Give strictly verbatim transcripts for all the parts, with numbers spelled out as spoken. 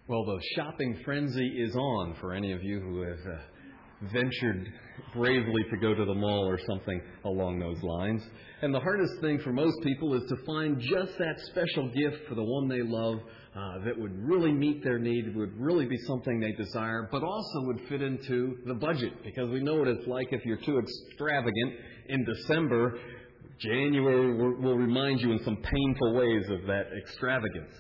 Well, the shopping frenzy is on for any of you who have uh, ventured bravely to go to the mall or something along those lines. And the hardest thing for most people is to find just that special gift for the one they love uh, that would really meet their need, would really be something they desire, but also would fit into the budget. Because we know what it's like if you're too extravagant in December. January will, will remind you in some painful ways of that extravagance.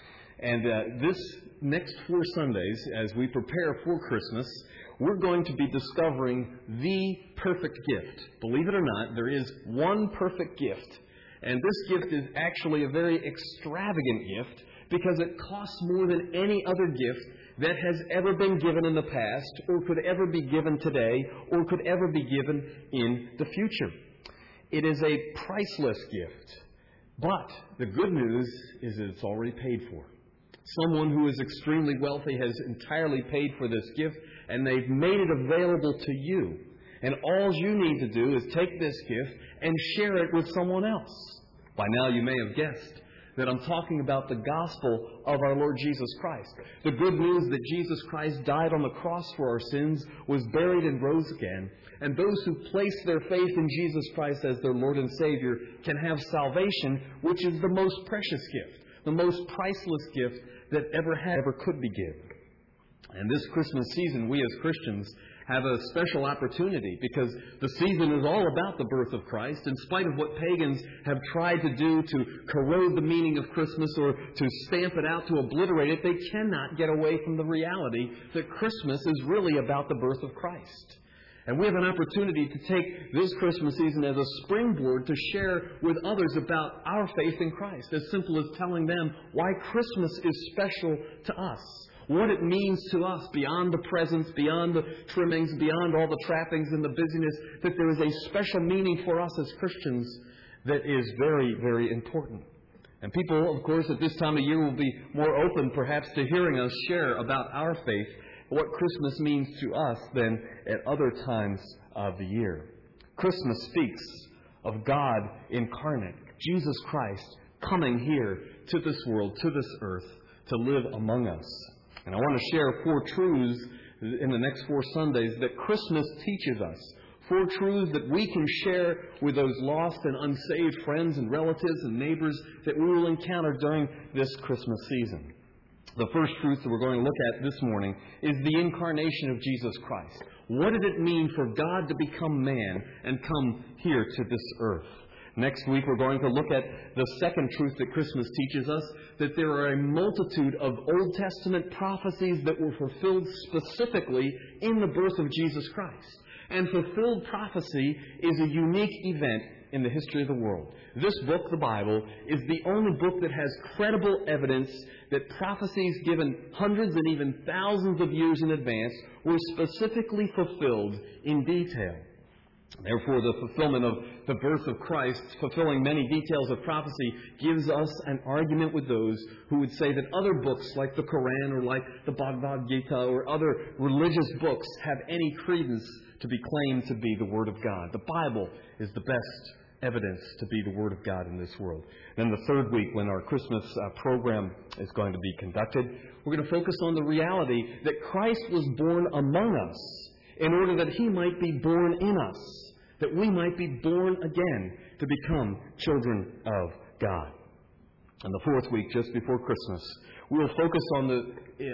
And uh, this next four Sundays, as we prepare for Christmas, we're going to be discovering the perfect gift. Believe it or not, there is one perfect gift. And this gift is actually a very extravagant gift because it costs more than any other gift that has ever been given in the past or could ever be given today or could ever be given in the future. It is a priceless gift. But the good news is that it's already paid for. Someone who is extremely wealthy has entirely paid for this gift, and they've made it available to you. And all you need to do is take this gift and share it with someone else. By now you may have guessed that I'm talking about the gospel of our Lord Jesus Christ. The good news that Jesus Christ died on the cross for our sins, was buried and rose again. And those who place their faith in Jesus Christ as their Lord and Savior can have salvation, which is the most precious gift, the most priceless gift that ever had, ever could be given. And this Christmas season, we as Christians have a special opportunity because the season is all about the birth of Christ. In spite of what pagans have tried to do to corrode the meaning of Christmas or to stamp it out, to obliterate it, they cannot get away from the reality that Christmas is really about the birth of Christ. And we have an opportunity to take this Christmas season as a springboard to share with others about our faith in Christ, as simple as telling them why Christmas is special to us, what it means to us beyond the presents, beyond the trimmings, beyond all the trappings and the busyness, that there is a special meaning for us as Christians that is very, very important. And people, of course, at this time of year will be more open perhaps to hearing us share about our faith, what Christmas means to us than at other times of the year. Christmas speaks of God incarnate, Jesus Christ coming here to this world, to this earth, to live among us. And I want to share four truths in the next four Sundays that Christmas teaches us. Four truths that we can share with those lost and unsaved friends and relatives and neighbors that we will encounter during this Christmas season. The first truth that we're going to look at this morning is the incarnation of Jesus Christ. What did it mean for God to become man and come here to this earth? Next week, we're going to look at the second truth that Christmas teaches us, that there are a multitude of Old Testament prophecies that were fulfilled specifically in the birth of Jesus Christ. And fulfilled prophecy is a unique event in the history of the world. This book, the Bible, is the only book that has credible evidence that prophecies given hundreds and even thousands of years in advance were specifically fulfilled in detail. Therefore, the fulfillment of the birth of Christ, fulfilling many details of prophecy, gives us an argument with those who would say that other books like the Quran or like the Bhagavad Gita or other religious books have any credence to be claimed to be the Word of God. The Bible is the best evidence to be the Word of God in this world. Then the third week, when our Christmas uh, program is going to be conducted, we're going to focus on the reality that Christ was born among us in order that He might be born in us, that we might be born again to become children of God. And the fourth week, just before Christmas, we will focus on the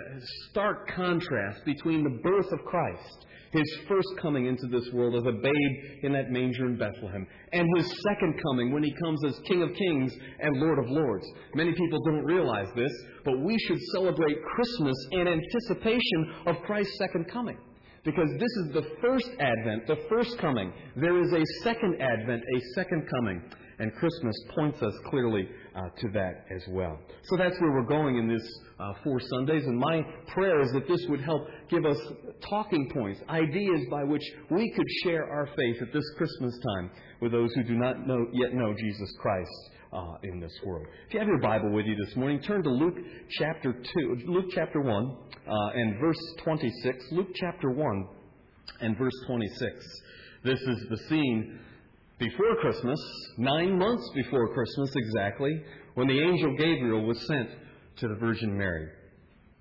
stark contrast between the birth of Christ, His first coming into this world as a babe in that manger in Bethlehem, and His second coming when He comes as King of Kings and Lord of Lords. Many people don't realize this, but we should celebrate Christmas in anticipation of Christ's second coming. Because this is the first Advent, the first coming. There is a second Advent, a second coming. And Christmas points us clearly uh, to that as well. So that's where we're going in this uh, four Sundays. And my prayer is that this would help give us talking points, ideas by which we could share our faith at this Christmas time with those who do not know, yet know Jesus Christ uh, in this world. If you have your Bible with you this morning, turn to Luke chapter two, Luke chapter one uh, and verse twenty-six. Luke chapter one and verse twenty-six. This is the scene before Christmas, nine months before Christmas exactly, when the angel Gabriel was sent to the Virgin Mary.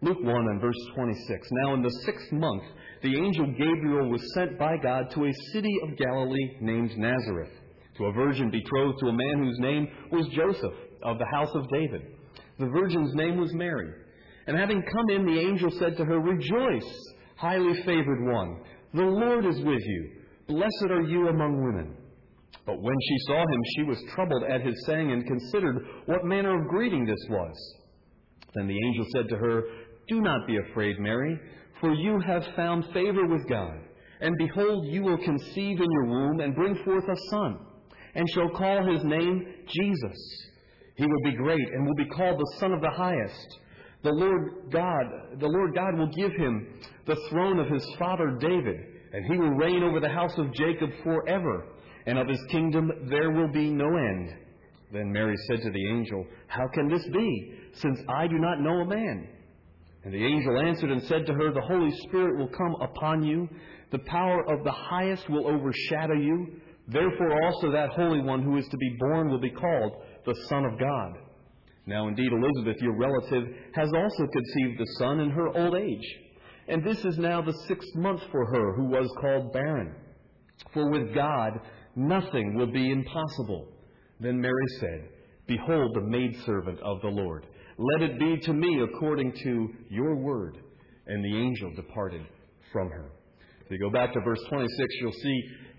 Luke one and verse twenty-six. Now in the sixth month, the angel Gabriel was sent by God to a city of Galilee named Nazareth, to a virgin betrothed to a man whose name was Joseph, of the house of David. The virgin's name was Mary. And having come in, the angel said to her, Rejoice, highly favored one, the Lord is with you. Blessed are you among women. But when she saw him, she was troubled at his saying, and considered what manner of greeting this was. Then the angel said to her, Do not be afraid, Mary, for you have found favor with God. And behold, you will conceive in your womb and bring forth a son, and shall call his name Jesus. He will be great and will be called the Son of the Highest. The Lord God, the Lord God will give him the throne of his father David, and he will reign over the house of Jacob forever, and of his kingdom there will be no end. Then Mary said to the angel, How can this be, since I do not know a man? And the angel answered and said to her, The Holy Spirit will come upon you. The power of the highest will overshadow you. Therefore also that Holy One who is to be born will be called the Son of God. Now indeed Elizabeth, your relative, has also conceived the son in her old age. And this is now the sixth month for her who was called barren. For with God nothing will be impossible. Then Mary said, Behold the maidservant of the Lord. Let it be to me according to your word. And the angel departed from her. If you go back to verse twenty-six, you'll see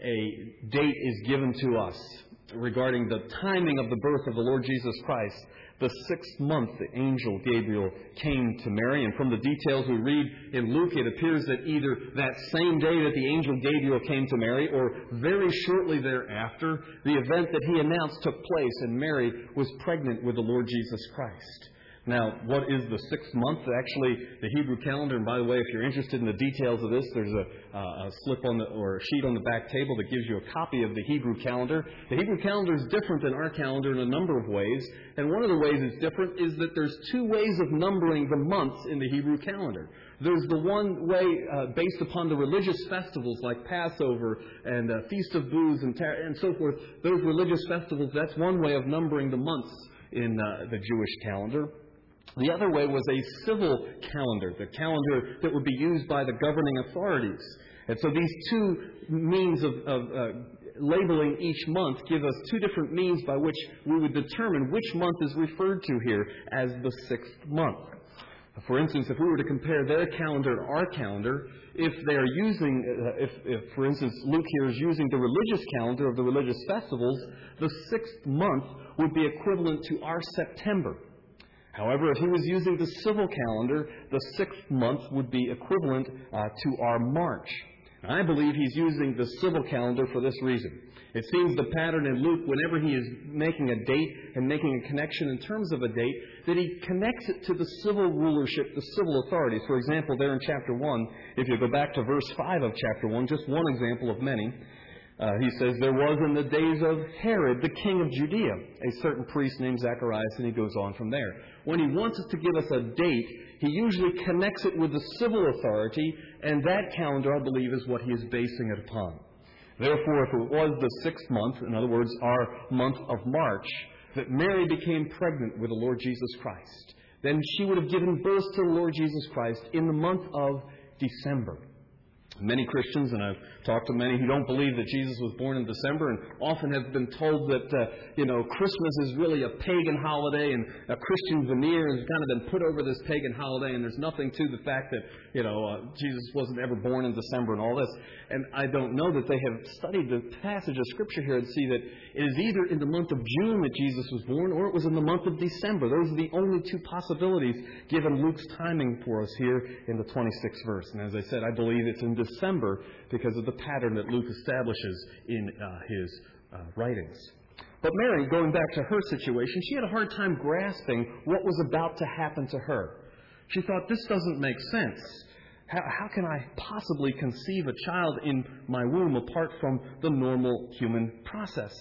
a date is given to us regarding the timing of the birth of the Lord Jesus Christ. The sixth month, the angel Gabriel came to Mary, and from the details we read in Luke, it appears that either that same day that the angel Gabriel came to Mary, or very shortly thereafter, the event that he announced took place, and Mary was pregnant with the Lord Jesus Christ. Now, what is the sixth month? Actually, the Hebrew calendar, and by the way, if you're interested in the details of this, there's a, uh, a slip on the, or a sheet on the back table that gives you a copy of the Hebrew calendar. The Hebrew calendar is different than our calendar in a number of ways, and one of the ways it's different is that there's two ways of numbering the months in the Hebrew calendar. There's the one way uh, based upon the religious festivals like Passover and uh, Feast of Booths and, tar- and so forth. Those religious festivals, that's one way of numbering the months in uh, the Jewish calendar. The other way was a civil calendar, the calendar that would be used by the governing authorities. And so these two means of, of uh, labeling each month give us two different means by which we would determine which month is referred to here as the sixth month. For instance, if we were to compare their calendar to our calendar, if they are using, uh, if, if, for instance, Luke here is using the religious calendar of the religious festivals, the sixth month would be equivalent to our September. However, if he was using the civil calendar, the sixth month would be equivalent uh, to our March. And I believe he's using the civil calendar for this reason. It seems the pattern in Luke, whenever he is making a date and making a connection in terms of a date, that he connects it to the civil rulership, the civil authorities. For example, there in chapter one, if you go back to verse five of chapter one, just one example of many, Uh, he says, There was in the days of Herod, the king of Judea, a certain priest named Zacharias, and he goes on from there. When he wants us to give us a date, he usually connects it with the civil authority, and that calendar, I believe, is what he is basing it upon. Therefore, if it was the sixth month, in other words, our month of March, that Mary became pregnant with the Lord Jesus Christ, then she would have given birth to the Lord Jesus Christ in the month of December. Many Christians, and I've talked to many who don't believe that Jesus was born in December, and often have been told that, uh, you know, Christmas is really a pagan holiday, and a Christian veneer has kind of been put over this pagan holiday, and there's nothing to the fact that, you know, uh, Jesus wasn't ever born in December and all this. And I don't know that they have studied the passage of Scripture here and see that it is either in the month of June that Jesus was born, or it was in the month of December. Those are the only two possibilities given Luke's timing for us here in the twenty-sixth verse. And as I said, I believe it's in December because of the pattern that Luke establishes in uh, his uh, writings. But Mary, going back to her situation, she had a hard time grasping what was about to happen to her. She thought, this doesn't make sense. How, how can I possibly conceive a child in my womb apart from the normal human process?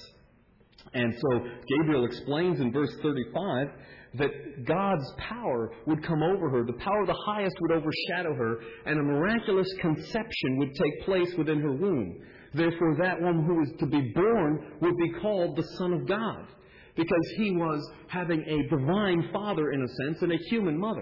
And so Gabriel explains in verse thirty-five that God's power would come over her, the power of the highest would overshadow her, and a miraculous conception would take place within her womb. Therefore, that one who is to be born would be called the Son of God, because he was having a divine father, in a sense, and a human mother.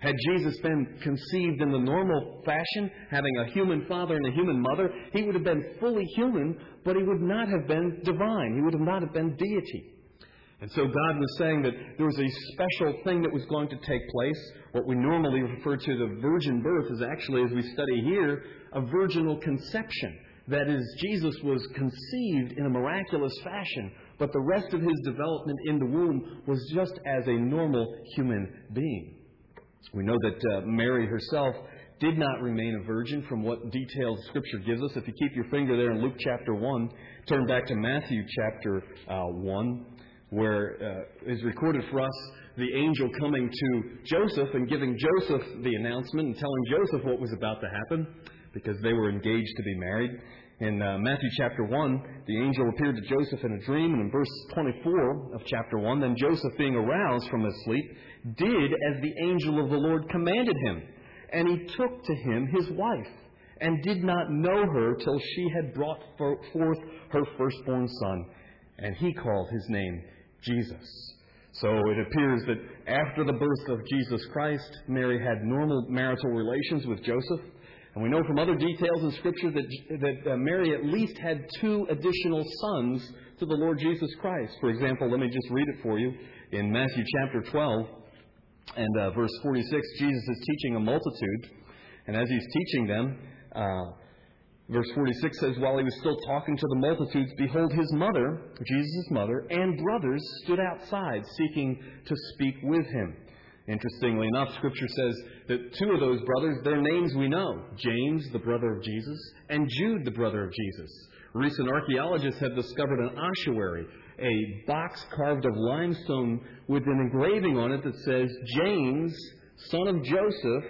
Had Jesus been conceived in the normal fashion, having a human father and a human mother, He would have been fully human, but He would not have been divine. He would have not have been deity. And so God was saying that there was a special thing that was going to take place. What we normally refer to the virgin birth is actually, as we study here, a virginal conception. That is, Jesus was conceived in a miraculous fashion, but the rest of His development in the womb was just as a normal human being. We know that uh, Mary herself did not remain a virgin from what details Scripture gives us. If you keep your finger there in Luke chapter one, turn back to Matthew chapter uh, one, where uh, is recorded for us the angel coming to Joseph and giving Joseph the announcement and telling Joseph what was about to happen, because they were engaged to be married. In uh, Matthew chapter one, the angel appeared to Joseph in a dream, and in verse twenty-four of chapter one, then Joseph, being aroused from his sleep, did as the angel of the Lord commanded him, and he took to him his wife, and did not know her till she had brought forth her firstborn son, and he called his name Jesus. So it appears that after the birth of Jesus Christ, Mary had normal marital relations with Joseph. And we know from other details in Scripture that, that uh, Mary at least had two additional sons to the Lord Jesus Christ. For example, let me just read it for you. In Matthew chapter twelve and uh, verse forty-six, Jesus is teaching a multitude. And as He's teaching them, uh, verse forty-six says, while He was still talking to the multitudes, behold, His mother, Jesus' mother, and brothers stood outside seeking to speak with Him. Interestingly enough, Scripture says that two of those brothers, their names we know. James, the brother of Jesus, and Jude, the brother of Jesus. Recent archaeologists have discovered an ossuary, a box carved of limestone with an engraving on it that says, James, son of Joseph,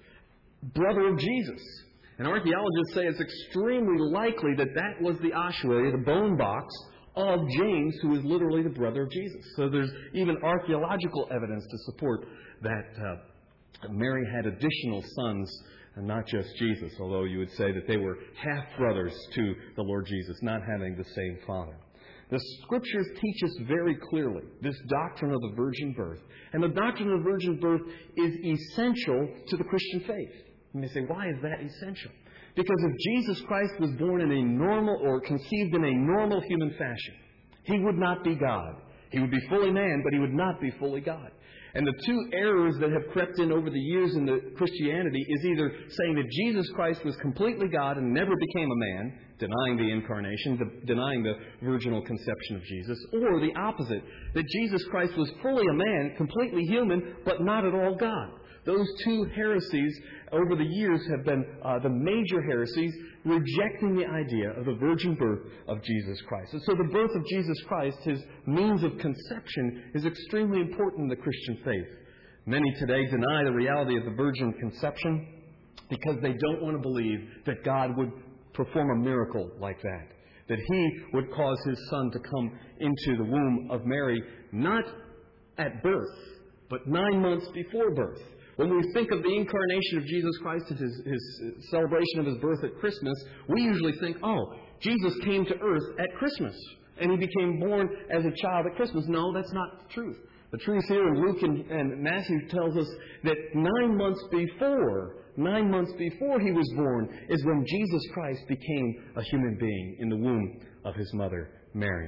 brother of Jesus. And archaeologists say it's extremely likely that that was the ossuary, the bone box, of James, who is literally the brother of Jesus. So there's even archaeological evidence to support that uh, Mary had additional sons, and not just Jesus, although you would say that they were half-brothers to the Lord Jesus, not having the same father. The Scriptures teach us very clearly this doctrine of the virgin birth. And the doctrine of the virgin birth is essential to the Christian faith. You may say, why is that essential? Because if Jesus Christ was born in a normal or conceived in a normal human fashion, He would not be God. He would be fully man, but He would not be fully God. And the two errors that have crept in over the years in the Christianity is either saying that Jesus Christ was completely God and never became a man, denying the incarnation, the, denying the virginal conception of Jesus, or the opposite, that Jesus Christ was fully a man, completely human, but not at all God. Those two heresies over the years have been uh, the major heresies, rejecting the idea of the virgin birth of Jesus Christ. And so the birth of Jesus Christ, His means of conception, is extremely important in the Christian faith. Many today deny the reality of the virgin conception because they don't want to believe that God would perform a miracle like that, that He would cause His Son to come into the womb of Mary, not at birth, but nine months before birth. When we think of the incarnation of Jesus Christ and his, his celebration of His birth at Christmas, we usually think, oh, Jesus came to earth at Christmas, and He became born as a child at Christmas. No, that's not the truth. The truth here in Luke and, and Matthew tells us that nine months before, nine months before He was born, is when Jesus Christ became a human being in the womb of His mother, Mary.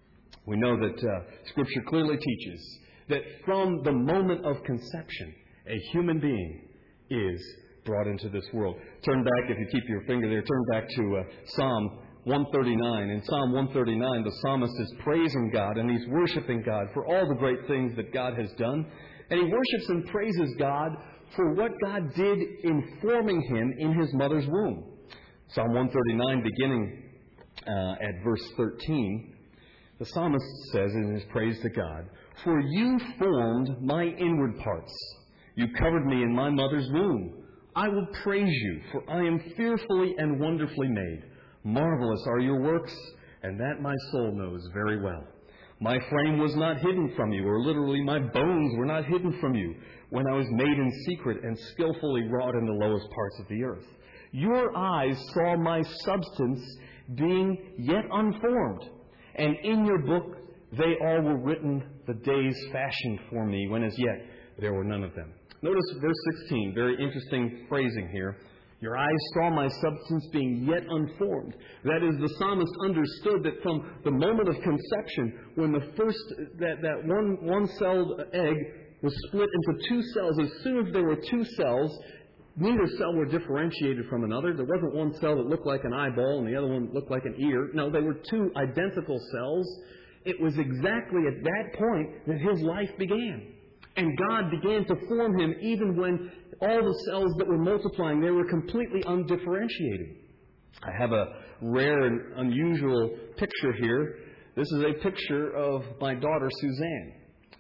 We know that uh, Scripture clearly teaches that from the moment of conception, a human being is brought into this world. Turn back, if you keep your finger there, turn back to uh, Psalm one thirty-nine. In Psalm one thirty-nine, the psalmist is praising God, and he's worshiping God for all the great things that God has done. And he worships and praises God for what God did in forming him in his mother's womb. Psalm one thirty-nine, beginning uh, at verse thirteen, the psalmist says in his praise to God, "For you formed my inward parts. You covered me in my mother's womb. I will praise you, for I am fearfully and wonderfully made. Marvelous are your works, and that my soul knows very well. My frame was not hidden from you," or literally, my bones were not hidden from you, "when I was made in secret and skillfully wrought in the lowest parts of the earth. Your eyes saw my substance being yet unformed, and in your book they all were written, the days fashioned for me, when as yet there were none of them." Notice verse sixteen, very interesting phrasing here. Your eyes saw my substance being yet unformed. That is, the psalmist understood that from the moment of conception, when the first, that, that one, one-celled egg was split into two cells, as soon as there were two cells, neither cell were differentiated from another. There wasn't one cell that looked like an eyeball and the other one looked like an ear. No, they were two identical cells. It was exactly at that point that his life began. And God began to form him even when all the cells that were multiplying, they were completely undifferentiated. I have a rare and unusual picture here. This is a picture of my daughter, Suzanne.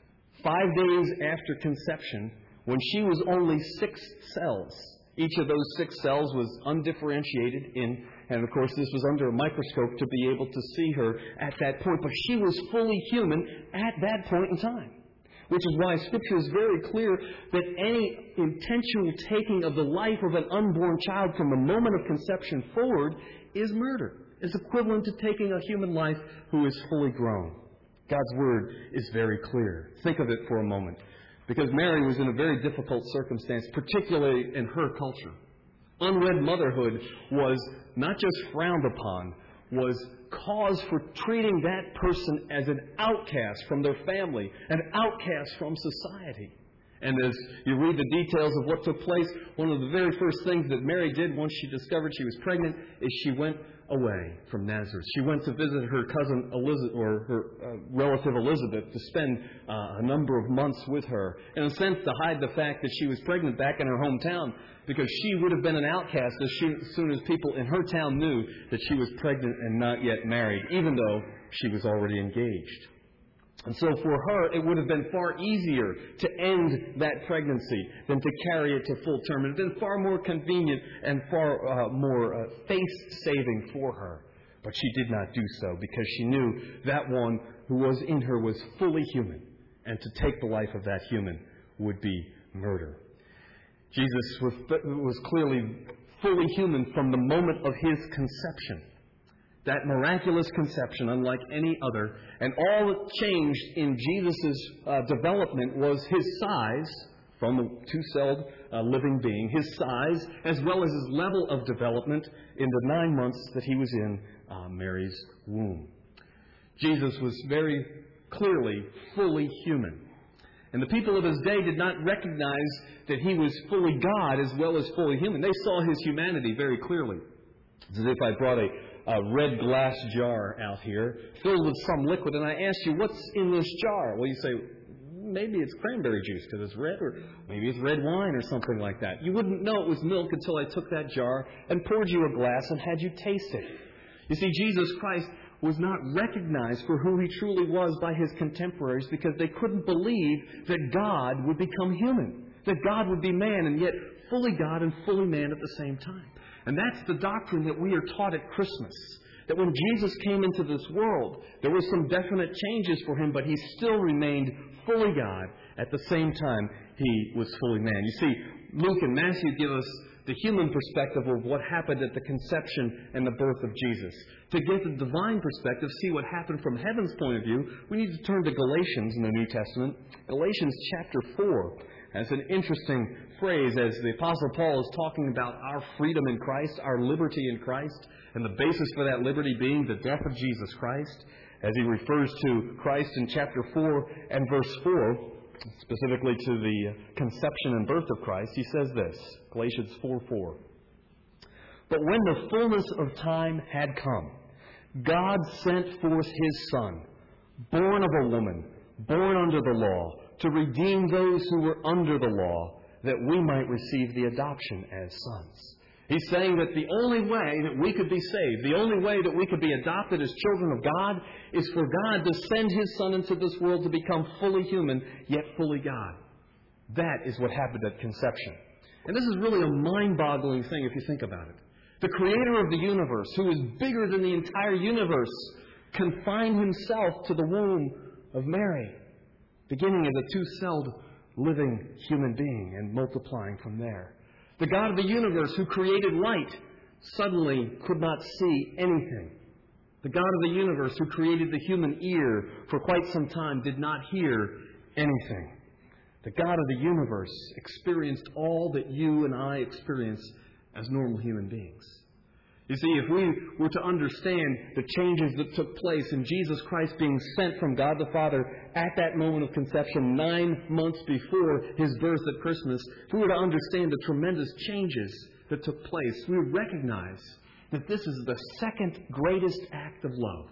Five days after conception, when she was only six cells. Each of those six cells was undifferentiated in, and of course this was under a microscope to be able to see her at that point. But she was fully human at that point in time. Which is why Scripture is very clear that any intentional taking of the life of an unborn child from the moment of conception forward is murder. It's equivalent to taking a human life who is fully grown. God's Word is very clear. Think of it for a moment. Because Mary was in a very difficult circumstance, particularly in her culture. Unwed motherhood was not just frowned upon, was cause for treating that person as an outcast from their family, an outcast from society. And as you read the details of what took place, one of the very first things that Mary did once she discovered she was pregnant is she went away from Nazareth. She went to visit her cousin Elizabeth, or her uh, relative Elizabeth, to spend uh, a number of months with her. In a sense, to hide the fact that she was pregnant back in her hometown, because she would have been an outcast as, she, as soon as people in her town knew that she was pregnant and not yet married, even though she was already engaged. And so for her, it would have been far easier to end that pregnancy than to carry it to full term. It would have been far more convenient and far uh, more uh, face-saving for her. But she did not do so because she knew that one who was in her was fully human. And to take the life of that human would be murder. Jesus was, was clearly fully human from the moment of his conception. That miraculous conception, unlike any other. And all that changed in Jesus' uh, development was his size, from a two-celled uh, living being, his size, as well as his level of development in the nine months that he was in uh, Mary's womb. Jesus was very clearly fully human. And the people of his day did not recognize that he was fully God as well as fully human. They saw his humanity very clearly. It's as if I brought a A red glass jar out here filled with some liquid, and I asked you, what's in this jar? Well, you say, maybe it's cranberry juice because it's red, or maybe it's red wine or something like that. You wouldn't know it was milk until I took that jar and poured you a glass and had you taste it. You see, Jesus Christ was not recognized for who he truly was by his contemporaries because they couldn't believe that God would become human, that God would be man, and yet fully God and fully man at the same time. And that's the doctrine that we are taught at Christmas. That when Jesus came into this world, there were some definite changes for him, but he still remained fully God. At the same time, he was fully man. You see, Luke and Matthew give us the human perspective of what happened at the conception and the birth of Jesus. To get the divine perspective, see what happened from heaven's point of view, we need to turn to Galatians in the New Testament. Galatians chapter four. That's an interesting phrase as the Apostle Paul is talking about our freedom in Christ, our liberty in Christ, and the basis for that liberty being the death of Jesus Christ. As he refers to Christ in chapter four and verse four, specifically to the conception and birth of Christ, he says this, Galatians four four. But when the fullness of time had come, God sent forth his Son, born of a woman, born under the law, to redeem those who were under the law, that we might receive the adoption as sons. He's saying that the only way that we could be saved, the only way that we could be adopted as children of God, is for God to send his Son into this world to become fully human, yet fully God. That is what happened at conception. And this is really a mind-boggling thing if you think about it. The Creator of the universe, who is bigger than the entire universe, confined himself to the womb of Mary, beginning as a two-celled living human being and multiplying from there. The God of the universe who created light suddenly could not see anything. The God of the universe who created the human ear for quite some time did not hear anything. the God of the universe, experienced all that you and I experience as normal human beings. You see, if we were to understand the changes that took place in Jesus Christ being sent from God the Father at that moment of conception, nine months before His birth at Christmas, if we were to understand the tremendous changes that took place, we would recognize that this is the second greatest act of love.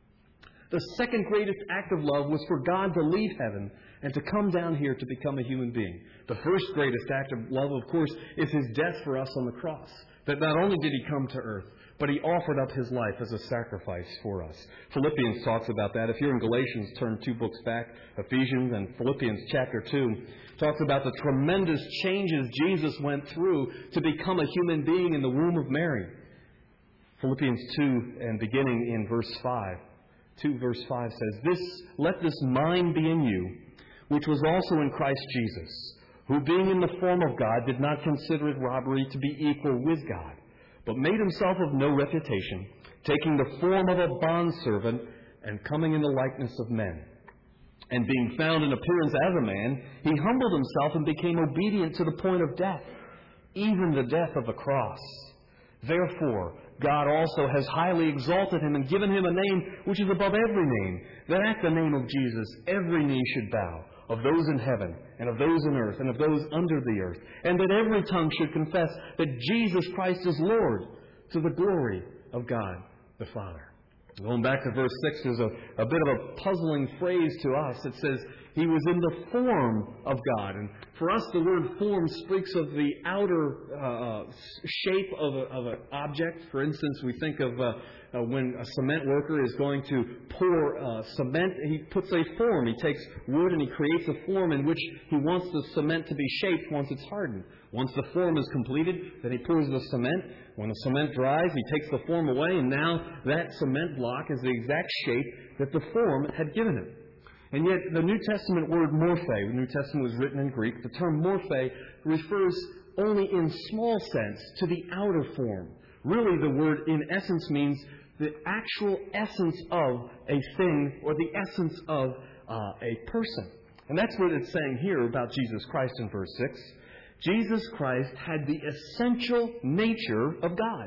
The second greatest act of love was for God to leave heaven and to come down here to become a human being. The first greatest act of love, of course, is His death for us on the cross. That not only did He come to earth, but He offered up His life as a sacrifice for us. Philippians talks about that. If you're in Galatians, turn two books back, Ephesians and Philippians chapter two, talks about the tremendous changes Jesus went through to become a human being in the womb of Mary. Philippians two, and beginning in verse five. two verse five says, "This, let this mind be in you, which was also in Christ Jesus, who being in the form of God did not consider it robbery to be equal with God, but made Himself of no reputation, taking the form of a bondservant and coming in the likeness of men. And being found in appearance as a man, He humbled Himself and became obedient to the point of death, even the death of the cross. Therefore, God also has highly exalted Him and given Him a name which is above every name, that at the name of Jesus every knee should bow, of those in heaven, and of those in earth, and of those under the earth, and that every tongue should confess that Jesus Christ is Lord, to the glory of God the Father." Going back to verse six, there's a, a bit of a puzzling phrase to us. It says, He was in the form of God. And for us, the word form speaks of the outer uh, shape of, a, of an object. For instance, we think of uh, uh, when a cement worker is going to pour uh, cement, he puts a form. He takes wood and he creates a form in which he wants the cement to be shaped once it's hardened. Once the form is completed, then he pours the cement. When the cement dries, he takes the form away, and now that cement block is the exact shape that the form had given him. And yet, the New Testament word morphe, the New Testament was written in Greek, the term morphe refers only in small sense to the outer form. Really, the word in essence means the actual essence of a thing or the essence of uh, a person. And that's what it's saying here about Jesus Christ in verse six. Jesus Christ had the essential nature of God.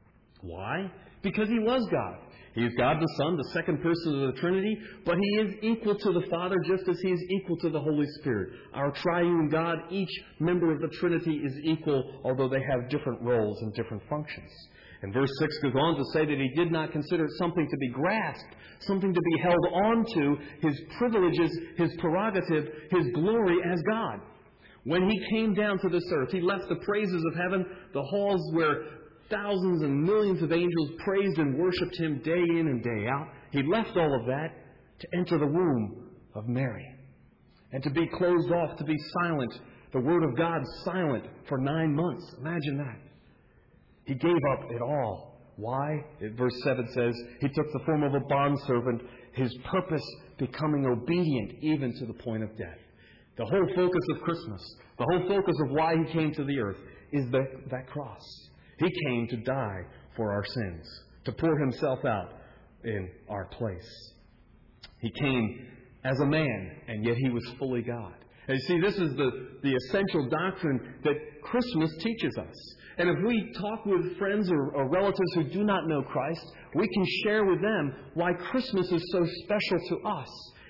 Why? Because He was God. He is God the Son, the second person of the Trinity, but He is equal to the Father just as He is equal to the Holy Spirit. Our triune God, each member of the Trinity is equal, although they have different roles and different functions. And verse six goes on to say that He did not consider it something to be grasped, something to be held on to, His privileges, His prerogative, His glory as God. When He came down to this earth, He left the praises of heaven, the halls where thousands and millions of angels praised and worshipped Him day in and day out. He left all of that to enter the womb of Mary and to be closed off, to be silent. The Word of God silent for nine months. Imagine that. He gave up it all. Why? Verse seven says, He took the form of a bondservant, His purpose becoming obedient even to the point of death. The whole focus of Christmas, the whole focus of why He came to the earth is the, that cross. He came to die for our sins, to pour Himself out in our place. He came as a man, and yet He was fully God. And you see, this is the, the essential doctrine that Christmas teaches us. And if we talk with friends or, or relatives who do not know Christ, we can share with them why Christmas is so special to us.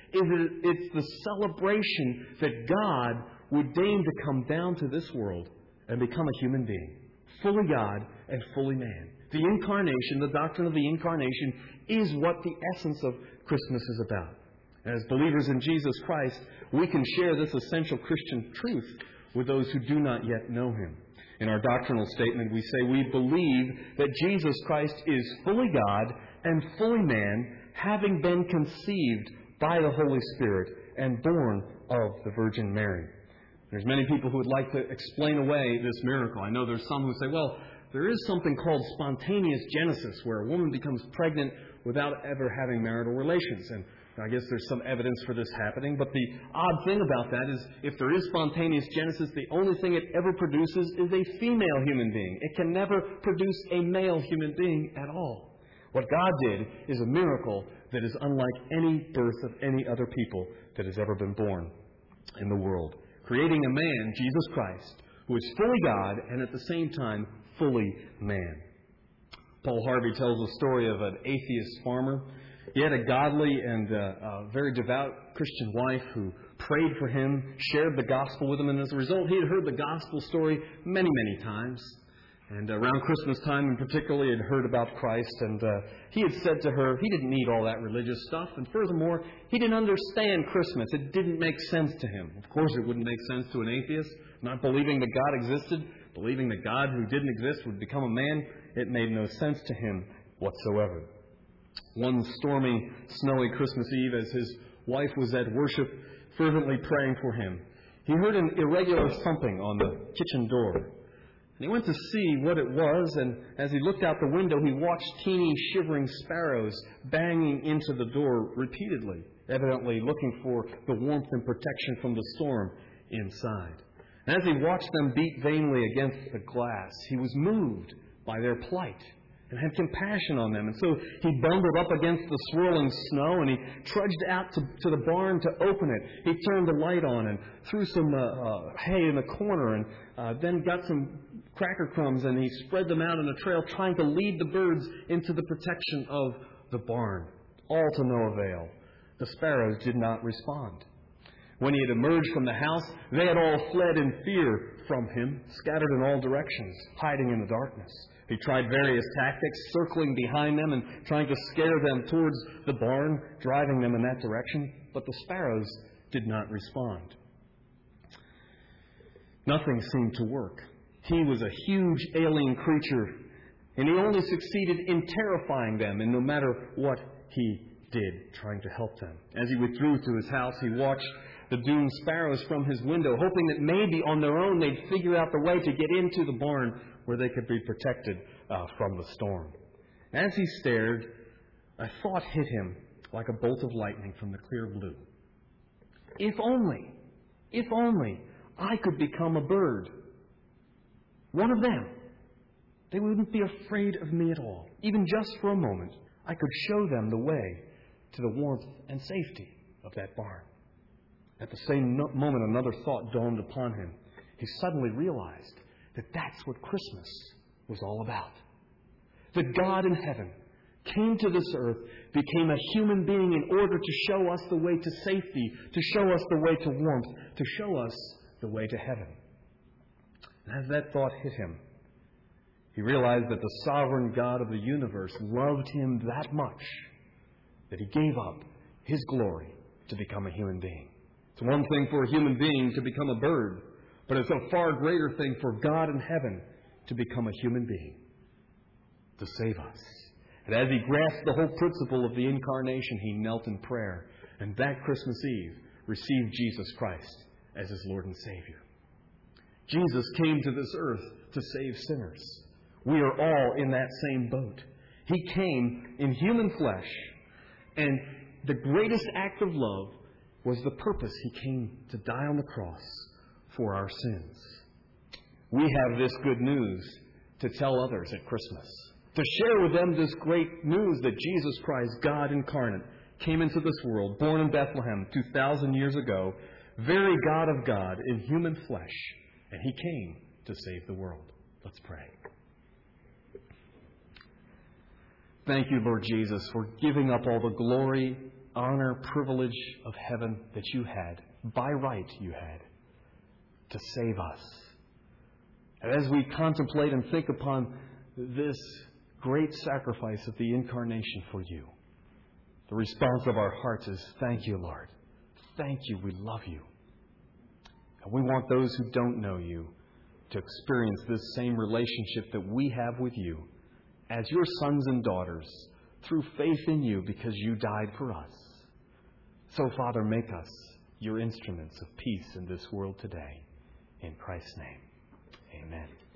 It's the celebration that God would deign to come down to this world and become a human being, fully God and fully man. The incarnation, the doctrine of the incarnation, is what the essence of Christmas is about. As believers in Jesus Christ, we can share this essential Christian truth with those who do not yet know Him. In our doctrinal statement, we say we believe that Jesus Christ is fully God and fully man, having been conceived by the Holy Spirit and born of the Virgin Mary. There's many people who would like to explain away this miracle. I know there's some who say, well, there is something called spontaneous genesis, where a woman becomes pregnant without ever having marital relations. And I guess there's some evidence for this happening. But the odd thing about that is, if there is spontaneous genesis, the only thing it ever produces is a female human being. It can never produce a male human being at all. What God did is a miracle that is unlike any birth of any other people that has ever been born in the world. creating a man, Jesus Christ, who is fully God and at the same time fully man. Paul Harvey tells a story of an atheist farmer. He had a godly and uh, uh, very devout Christian wife who prayed for him, shared the gospel with him, and as a result, he had heard the gospel story many, many times. And around Christmas time in particular, he had heard about Christ, and uh, he had said to her he didn't need all that religious stuff, and furthermore, he didn't understand Christmas. It didn't make sense to him. Of course, it wouldn't make sense to an atheist, not believing that God existed, believing that God who didn't exist would become a man. It made no sense to him whatsoever. One stormy, snowy Christmas Eve, as his wife was at worship, fervently praying for him, he heard an irregular thumping on the kitchen door. And he went to see what it was, and as he looked out the window, he watched teeny, shivering sparrows banging into the door repeatedly, evidently looking for the warmth and protection from the storm inside. And as he watched them beat vainly against the glass, he was moved by their plight and had compassion on them. And so he bundled up against the swirling snow, and he trudged out to, to the barn to open it. He turned the light on and threw some uh, uh, hay in the corner, and uh, then got some cracker crumbs, and he spread them out on the trail, trying to lead the birds into the protection of the barn. All to no avail. The sparrows did not respond. When he had emerged from the house, they had all fled in fear from him, scattered in all directions, hiding in the darkness. He tried various tactics, circling behind them and trying to scare them towards the barn, driving them in that direction, but the sparrows did not respond. Nothing seemed to work. He was a huge alien creature, and he only succeeded in terrifying them, and no matter what he did, trying to help them. As he withdrew to his house, he watched the doomed sparrows from his window, hoping that maybe on their own they'd figure out the way to get into the barn where they could be protected uh, from the storm. As he stared, a thought hit him like a bolt of lightning from the clear blue. If only, if only I could become a bird. One of them. They wouldn't be afraid of me at all. Even just for a moment, I could show them the way to the warmth and safety of that barn. At the same no- moment, another thought dawned upon him. He suddenly realized that that's what Christmas was all about. That God in heaven came to this earth, became a human being in order to show us the way to safety, to show us the way to warmth, to show us the way to heaven. And as that thought hit him, he realized that the sovereign God of the universe loved him that much that he gave up his glory to become a human being. It's one thing for a human being to become a bird, but it's a far greater thing for God in heaven to become a human being, to save us. And as he grasped the whole principle of the incarnation, he knelt in prayer, and that Christmas Eve received Jesus Christ as his Lord and Savior. Jesus came to this earth to save sinners. We are all in that same boat. He came in human flesh, and the greatest act of love was the purpose he came to die on the cross for our sins. We have this good news to tell others at Christmas, to share with them this great news that Jesus Christ, God incarnate, came into this world, born in Bethlehem two thousand years ago, very God of God in human flesh, and he came to save the world. Let's pray. Thank you, Lord Jesus, for giving up all the glory, honor, privilege of heaven that you had, by right you had, to save us. And as we contemplate and think upon this great sacrifice of the incarnation for you, the response of our hearts is, thank you, Lord. Thank you. We love you. And we want those who don't know you to experience this same relationship that we have with you as your sons and daughters through faith in you because you died for us. So, Father, make us your instruments of peace in this world today. In Christ's name, amen.